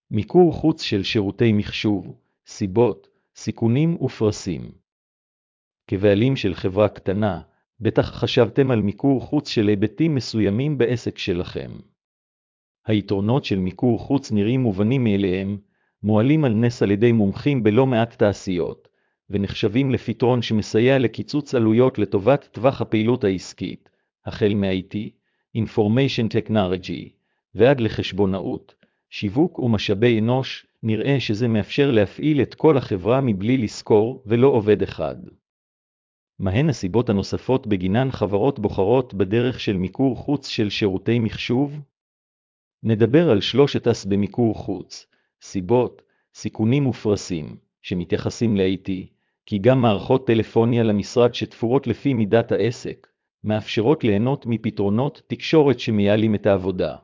מיקור חוץ של שירותי מחשוב, סיבות, סיכונים ופרסים. כבעלים של חברה קטנה, בטח חשבתם על מיקור חוץ של היבטים מסוימים בעסק שלכם. היתרונות של מיקור חוץ נראים מובנים מאליהם, מועלים על נס על ידי מומחים בלא מעט תעשיות, ונחשבים לפתרון שמסייע לקיצוץ עלויות לטובת טווח הפעילות העסקית, החל מ-IT, Information Technology, ועד לחשבונאות, שיווק ומשאבי אנוש. נראה שזה מאפשר להפעיל את כל החברה מבלי לזכור ולא עובד אחד. מהן הסיבות הנוספות בגינן חברות בוחרות בדרך של מיקור חוץ של שירותי מחשוב? נדבר על שלושת במיקור חוץ, סיבות, סיכונים ופרסים, שמתייחסים ל-IT, כי גם מערכות טלפוניה למשרד שתפורות לפי מידת העסק, מאפשרות ליהנות מפתרונות תקשורת שמייעלים את העבודה.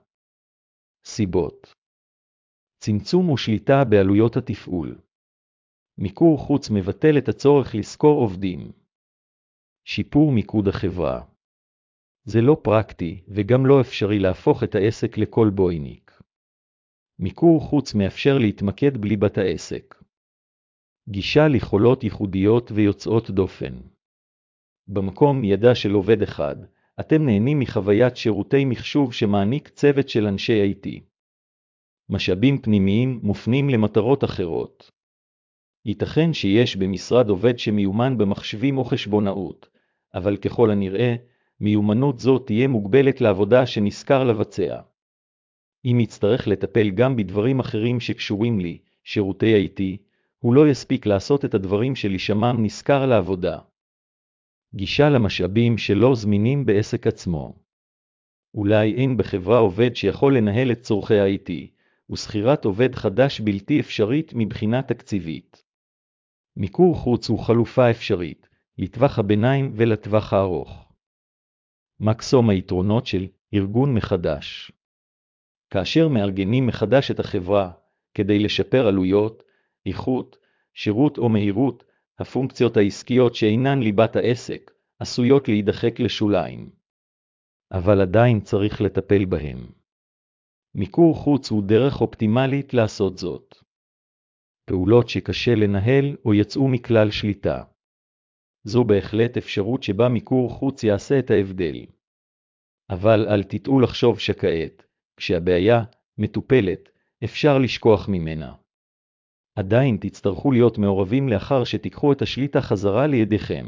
סיבות. צמצום ושליטה בעלויות התפעול. מיקור חוץ מבטל את הצורך לשכור עובדים. שיפור מיקוד החברה. זה לא פרקטי וגם לא אפשרי להפוך את העסק לכל בויניק. מיקור חוץ מאפשר להתמקד בליבת העסק. גישה ליכולות ייחודיות ויוצאות דופן. במקום ידע של עובד אחד, אתם נהנים מחוויית שירותי מחשוב שמעניק צוות של אנשי IT. משאבים פנימיים מופנים למטרות אחרות. ייתכן שיש במשרד עובד שמיומן במחשבים או חשבונאות, אבל ככל הנראה, מיומנות זו תהיה מוגבלת לעבודה שנזכר לבצע. אם יצטרך לטפל גם בדברים אחרים שקשורים לי, שירותי IT, הוא לא יספיק לעשות את הדברים שלשמם נזכר לעבודה. גישה למשאבים שלא זמינים בעסק עצמו. אולי אין בחברה עובד שיכול לנהל את צורכי ה-IT, ושכירת עובד חדש בלתי אפשרית מבחינה תקציבית. מיקור חוץ הוא חלופה אפשרית, לטווח הביניים ולטווח הארוך. מקסום היתרונות של ארגון מחדש. כאשר מארגנים מחדש את החברה, כדי לשפר עלויות, איכות, שירות או מהירות, הפונקציות העסקיות שאינן ליבת העסק, עשויות להידחק לשוליים. אבל עדיין צריך לטפל בהם. מיקור חוץ הוא דרך אופטימלית לעשות זאת. פעולות שקשה לנהל או יצאו מכלל שליטה. זו בהחלט אפשרות שבה מיקור חוץ יעשה את ההבדל. אבל אל תטעו לחשוב שכעת, כשהבעיה מטופלת, אפשר לשכוח ממנה. עדיין תצטרכו להיות מעורבים לאחר שתיקחו את השליטה חזרה לידיכם.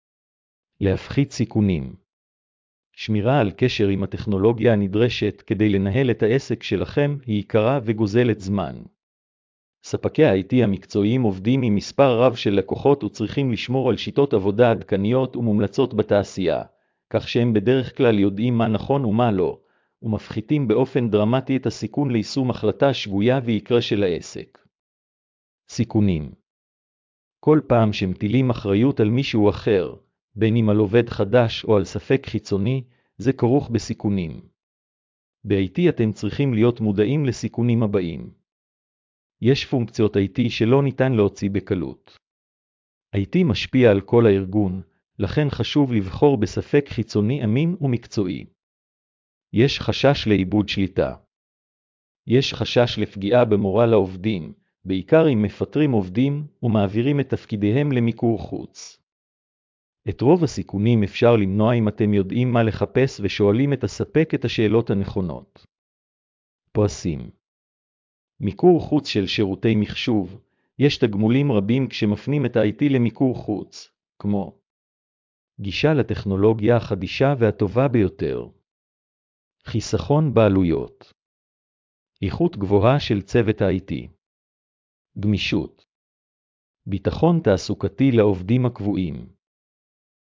להפחית סיכונים. שמירה על קשר עם הטכנולוגיה הנדרשת כדי לנהל את העסק שלכם היא יקרה וגוזלת זמן. ספקי ה-IT המקצועיים עובדים עם מספר רב של לקוחות וצריכים לשמור על שיטות עבודה עדכניות ומומלצות בתעשייה, כך שהם בדרך כלל יודעים מה נכון ומה לא, ומפחיתים באופן דרמטי את הסיכון ליישום החלטה שגויה ויקרה של העסק. סיכונים. כל פעם שמטילים אחריות על מישהו אחר, בין אם על עובד חדש או על ספק חיצוני, זה כרוך בסיכונים. ב-IT אתם צריכים להיות מודעים לסיכונים הבאים. יש פונקציות IT שלא ניתן להוציא בקלות. IT משפיע על כל הארגון, לכן חשוב לבחור בספק חיצוני אמין ומקצועי. יש חשש לאיבוד שליטה. יש חשש לפגיעה במורל העובדים, בעיקר אם מפטרים עובדים ומעבירים את תפקידיהם למיקור חוץ. את רוב הסיכונים אפשר למנוע אם אתם יודעים מה לחפש ושואלים את הספק את השאלות הנכונות. פרסים. מיקור חוץ של שירותי מחשוב, יש תגמולים רבים כשמפנים את ה-IT למיקור חוץ, כמו גישה לטכנולוגיה החדישה והטובה ביותר, חיסכון בעלויות, איכות גבוהה של צוות ה-IT, גמישות, ביטחון תעסוקתי לעובדים הקבועים.